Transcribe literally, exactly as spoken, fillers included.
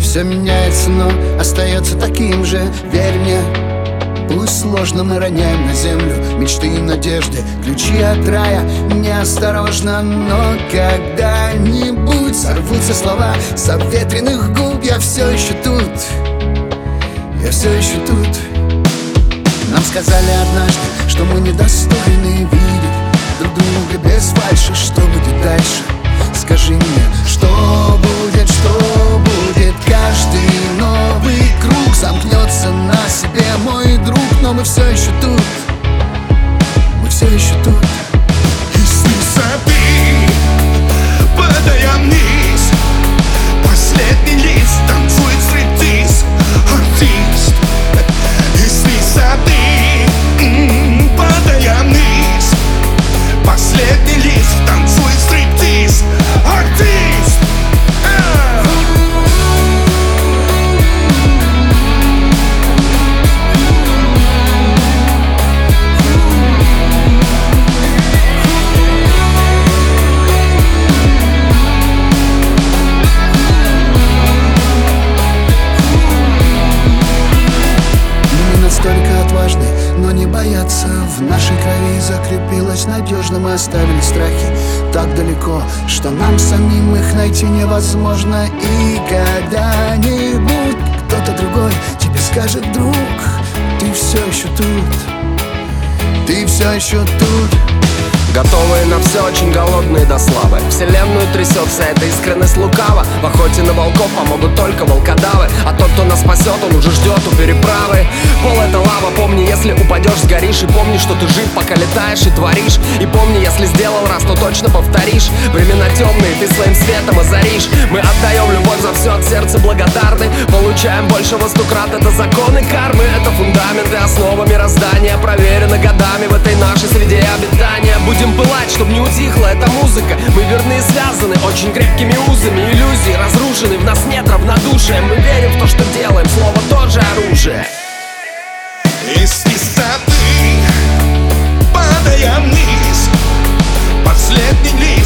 Все меняется, но остается таким же. Верь мне, пусть сложно, мы роняем на землю мечты и надежды, ключи от рая. Неосторожно, но когда-нибудь сорвутся слова с обветренных губ. Я все еще тут, я все еще тут. Нам сказали однажды, что мы недостойны видеть друг друга без фальши. Что будет дальше? Скажи мне, что будет, что будет? Каждый новый круг замкнется на себе, мой друг. Но мы все еще тут, мы все еще тут. Из высоты падая вниз, последний лист танцует стриптиз. Артист. Из высоты м-м, падая вниз, последний лист танцует стриптиз. Артист. Настолько отважны, но не боятся. В нашей крови закрепилось надежно. Мы оставили страхи так далеко, что нам самим их найти невозможно. И когда-нибудь кто-то другой тебе скажет: друг, ты все еще тут, ты все еще тут. Готовые на все, очень голодные до славы. Вселенную трясет вся эта искренность лукава. В охоте на волков помогут только волкодавы. А тот, кто нас спасет, он уже ждет у переправы. Пол — это лава, помни, если упадешь, сгоришь. И помни, что ты жив, пока летаешь и творишь. И помни, если сделал раз, то точно повторишь. Времена темные, ты своим светом озаришь. Мы отдаем любовь за все, от сердца благодарны. Получаем больше во сто крат, это законы кармы. Это фундамент и основа мироздания, проверено годами в этой нашей среде обитания. Будем пылать, чтоб не утихла эта музыка. Мы верны и связаны очень крепкими узами. Иллюзии разрушены, в нас нет равнодушия. Мы верим в то, что делаем, слово тоже оружие. Из высоты падая вниз, последний лист